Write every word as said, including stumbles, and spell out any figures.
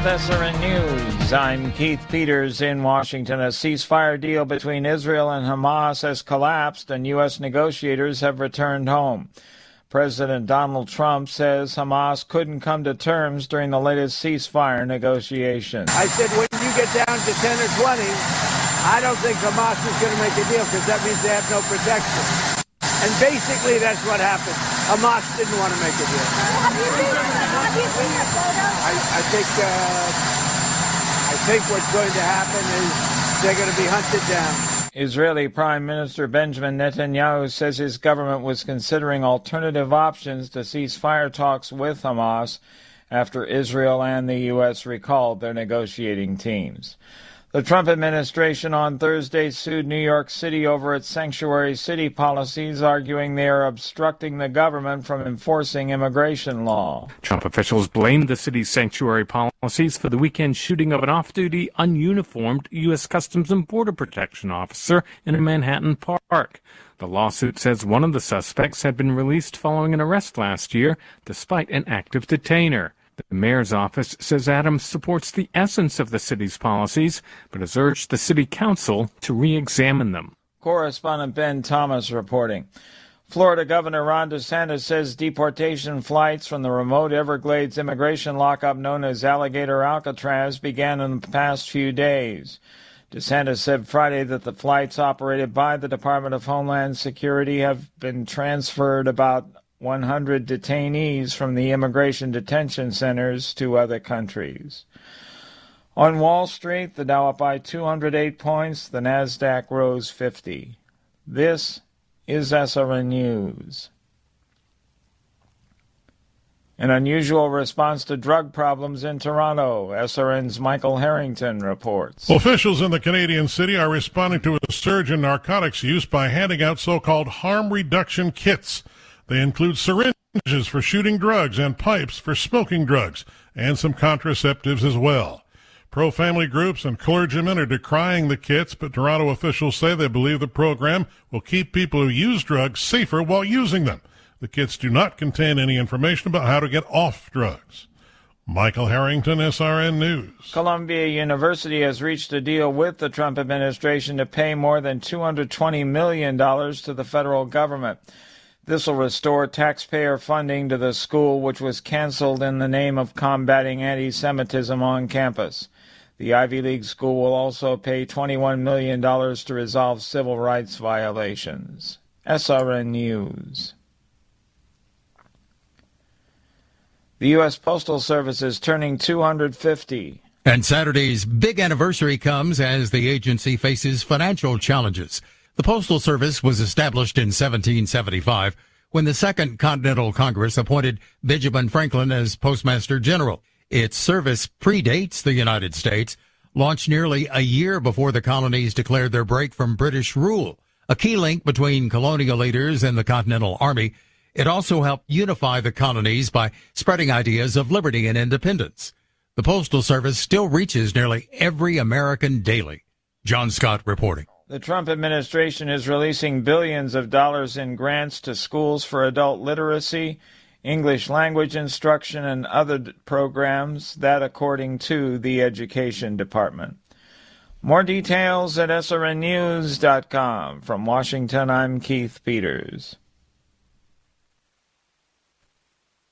With S R N News, I'm Keith Peters in Washington. A ceasefire deal between Israel and Hamas has collapsed and U S negotiators have returned home. President Donald Trump says Hamas couldn't come to terms during the latest ceasefire negotiations. I said when you get down to ten or twenty, I don't think Hamas is going to make a deal because that means they have no protection. And basically that's what happened. Hamas didn't want to make a deal. Have you seen, have you seen the photos? I, I think uh, I think what's going to happen is they're going to be hunted down. Israeli Prime Minister Benjamin Netanyahu says his government was considering alternative options to cease fire talks with Hamas after Israel and the U S recalled their negotiating teams. The Trump administration on Thursday sued New York City over its sanctuary city policies, arguing they are obstructing the government from enforcing immigration law. Trump officials blamed the city's sanctuary policies for the weekend shooting of an off-duty, ununiformed U S Customs and Border Protection officer in a Manhattan park. The lawsuit says one of the suspects had been released following an arrest last year, despite an active detainer. The mayor's office says Adams supports the essence of the city's policies, but has urged the city council to re-examine them. Correspondent Ben Thomas reporting. Florida Governor Ron DeSantis says deportation flights from the remote Everglades immigration lockup known as Alligator Alcatraz began in the past few days. DeSantis said Friday that the flights operated by the Department of Homeland Security have been transferred about one hundred detainees from the immigration detention centers to other countries. On Wall Street, the Dow up by two hundred eight points, the Nasdaq rose fifty. This is S R N News. An unusual response to drug problems in Toronto. S R N's Michael Harrington reports. Officials in the Canadian city are responding to a surge in narcotics use by handing out so-called harm reduction kits. They include syringes for shooting drugs and pipes for smoking drugs, and some contraceptives as well. Pro-family groups and clergymen are decrying the kits, but Toronto officials say they believe the program will keep people who use drugs safer while using them. The kits do not contain any information about how to get off drugs. Michael Harrington, S R N News. Columbia University has reached a deal with the Trump administration to pay more than two hundred twenty million dollars to the federal government. This will restore taxpayer funding to the school, which was canceled in the name of combating anti-Semitism on campus. The Ivy League school will also pay twenty-one million dollars to resolve civil rights violations. S R N News. The U S Postal Service is turning two hundred fifty. And Saturday's big anniversary comes as the agency faces financial challenges. The Postal Service was established in seventeen seventy-five when the Second Continental Congress appointed Benjamin Franklin as Postmaster General. Its service predates the United States, launched nearly a year before the colonies declared their break from British rule. A key link between colonial leaders and the Continental Army, it also helped unify the colonies by spreading ideas of liberty and independence. The Postal Service still reaches nearly every American daily. John Scott reporting. The Trump administration is releasing billions of dollars in grants to schools for adult literacy, English language instruction, and other programs, that according to the Education Department. More details at S R N news dot com. From Washington, I'm Keith Peters.